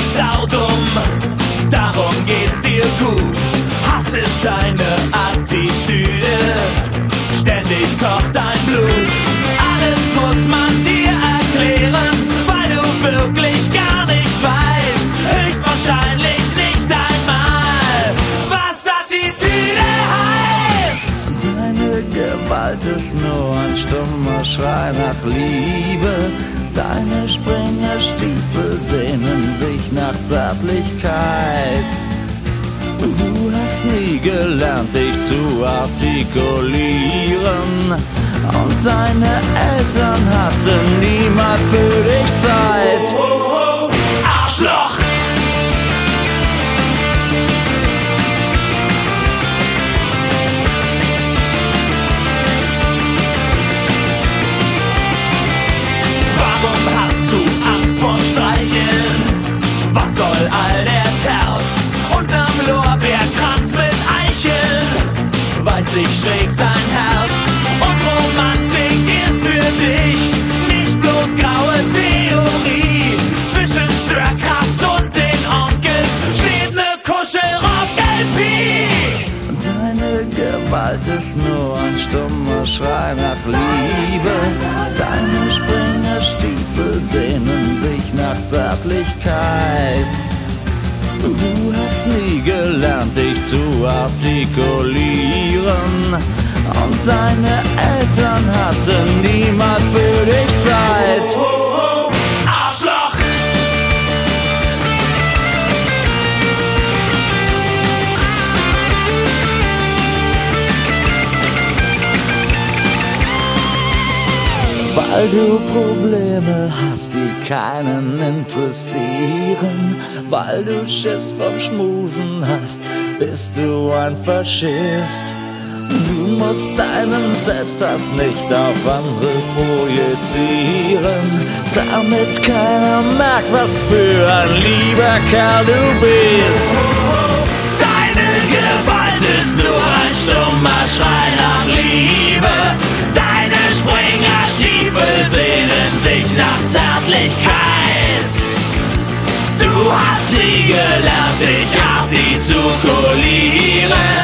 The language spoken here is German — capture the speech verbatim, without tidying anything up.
saudumm, darum geht's dir gut. Hass ist deine Attitüde, ständig kocht dein Blut. Alles muss man dir erklären, weil du wirklich gar nichts weißt. Höchstwahrscheinlich nicht einmal, was Attitüde heißt. Deine Gewalt ist nur ein stummer Schrei nach Liebe. Deine Springerstiefel sehnen sich nach Zärtlichkeit. Du hast nie gelernt, dich zu artikulieren. Und deine Eltern hatten niemals für dich Zeit. Oh, oh, oh. Arschloch! Warum hast du Angst vorm Streicheln? Was soll all der Terz? Unterm Lorbeerkranz mit Eicheln weiß ich, schlägt dein Herz. Und Romantik ist für dich nicht bloß graue Theorie. Zwischen Störkraft und den Onkels steht ne Kuschelrock-L P. Deine Gewalt ist nur ein stummer Schrei nach Liebe. Deine Springerstiefel sehnen sich nach Zärtlichkeit. Du hast nie gelernt, dich zu artikulieren. Und deine Eltern hatten niemals für dich Zeit. Oh, oh, oh. Arschloch! Weil du Probleme hast, die keinen interessieren. Weil du Schiss vom Schmusen hast, bist du ein Faschist. Du musst deinen Selbsthass nicht auf andere projizieren, damit keiner merkt, was für ein lieber Kerl du bist. Deine Gewalt ist nur ein stummer Schrei nach Liebe. Deine Springerstiefel sehnen sich nach Zärtlichkeit. Du hast nie gelernt, dich artikulieren.